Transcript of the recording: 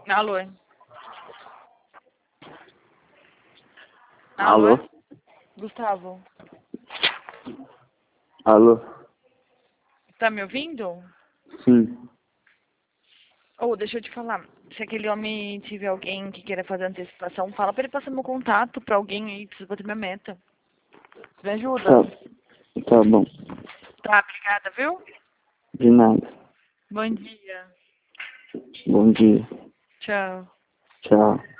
Alô? Alô? Gustavo, Alô? tá me ouvindo? Sim. Deixa eu te falar. Se aquele homem tiver alguém que queira fazer antecipação, fala pra ele passar meu contato pra alguém aí, preciso bater minha meta. Me ajuda? Tá bom. Tá, obrigada, viu? De nada. Bom dia. Bom dia. Tchau. Tchau.